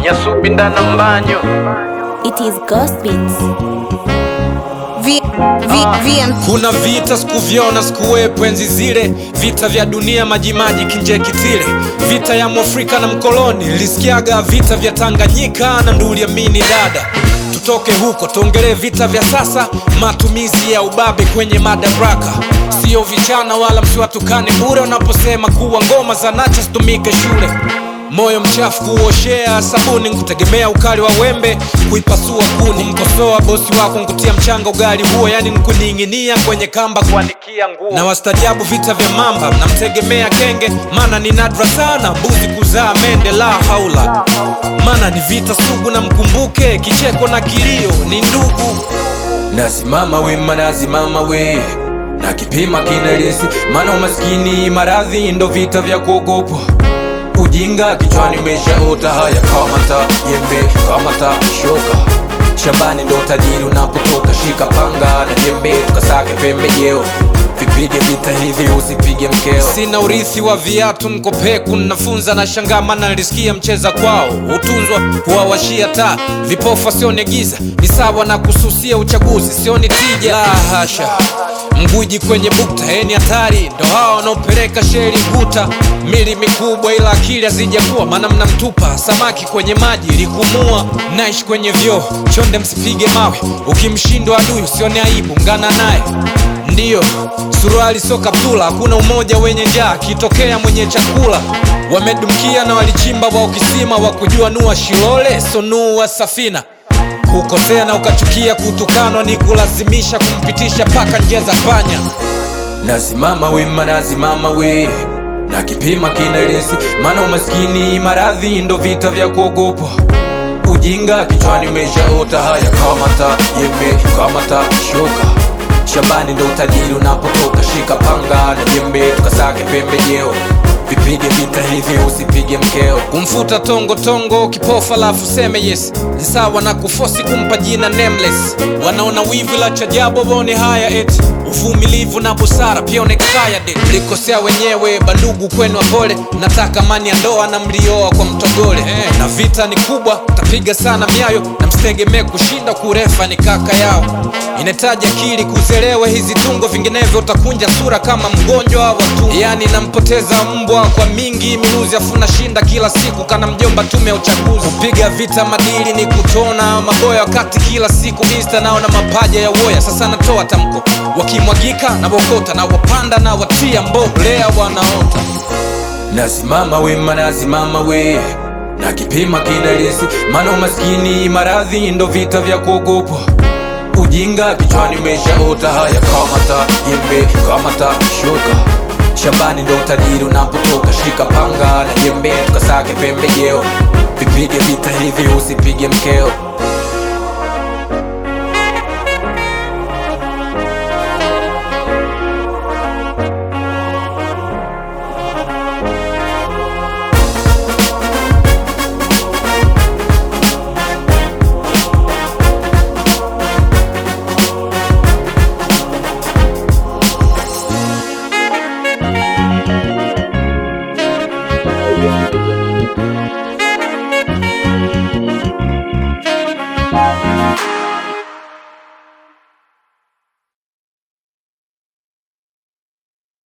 Nyasubinda na mbanyo. It is Ghost Beats. Kuna vita sikuviona sikuwepo enzi zile, vita vya dunia majimaji kinje kitile, vita ya Mwafrika na mkoloni. Nilisikiaga vita vya Tanganyika na Nduliamini dada. Tutoke huko tuongelee vita vya sasa, matumizi ya ubabe kwenye madaraka. Sio vijana wala msiwatukane bure unaposema kuwa ngoma za nacha situmike shule. Moyo mchafu kuoshea sabuni, nkutegemea ukali wa wembe kuipasua kuni. Mkosoa bosi wako nkutia mchanga ugali huo, yani nkuninginia kwenye kamba kuanikia nguo. Na wastajabu vita vya mamba namtegemea kenge, mana ni nadra sana mbuzi kuzaa mende. La haula, mana ni vita sugu na mkumbuke kicheko na kilio ni ndugu. Nasimama wima nasimama we na kipima kinelesi, mana umaskini maradhi ndo vita vya kuogopwa. Ujinga kichwani umeshaota, haya kamata yembe kamata shoka. Shambani ndo tajiri unapotoka, shika panga na jembe tukasake pembejeo. Vipige vita hivi usipige mkeo. Sina urithi wa viatu nkopeku nafunza na shangama na nilisikia mcheza kwao. Utunzwa huwawashia taa, vipofa sione giza, ni sawa na kususia uchaguzi sioni tija. La hasha, mguji kwenye bukta eni hatari, ndo hao wanaopeleka sheri kuta. Mili mikubwa ila akili hazijakuwa, mana mnamtupa samaki kwenye maji likumua. Naishi kwenye vyoo chonde msipige mawe, ukimshindwa adui usione aibu ngana naye. Ndiyo, suruali so kaptula, hakuna umoja wenye njaa, kitokea mwenye chakula. Wamedumkia na walichimba wao kisima, wakujua nua shilole so nua safina. Kukosea na ukachukia kutukanwa ni kulazimisha kumpitisha paka njia za panya. Nasimama wima nasimama we na kipima kinelesi, mana umaskini maradhi ndo vita vya kuogopwa. Ujinga kichwani umeshaota, haya kamata yembe kamata shoka. Shambani ndo utajiri unapotoka, shika panga na jembe tukasake pembejeo. Vipige vita hivi usipige mkeo. Kumfuta tongo tongo kipofa lafu seme yes, ni sawa na kufosi kumpa jina nameless. Wanaona wivu la chajabu bone haya eti, uvumilivu na busara pia onekaya de. Mlikosea wenyewe bandugu kwenu wapole, nataka mani ya ndoa na mlioa kwa mtogole. Na vita ni kubwa tapiga sana miayo, na msitegemee kushinda kurefa ni kaka yao. Inahitaji akili kuzelewe hizi tungo, vinginevyo utakunja sura kama mgonjwa wa tumbo. Yani nampoteza mbwa kwa mingi miluzi, afuna shinda kila siku kana mjomba tume ya uchaguzi. Kupiga vita madili ni kutona maboya, wakati kila siku insta naona mapaja ya woya. Sasa natoa tamko, wakimwagika na wokota na wapanda na watia mbolea wanaota. Nasimama wima nasimama we na kipima kinelesi, mana umaskini maradhi ndo vita vya kuogopwa. Ujinga kichwani umeshaota, haya kamata yembe kamata shoka. Shambani ndo utajiri unapotoka, shika panga na jembe tukasake pembejeo. Vipige vita hivi usipige mkeo.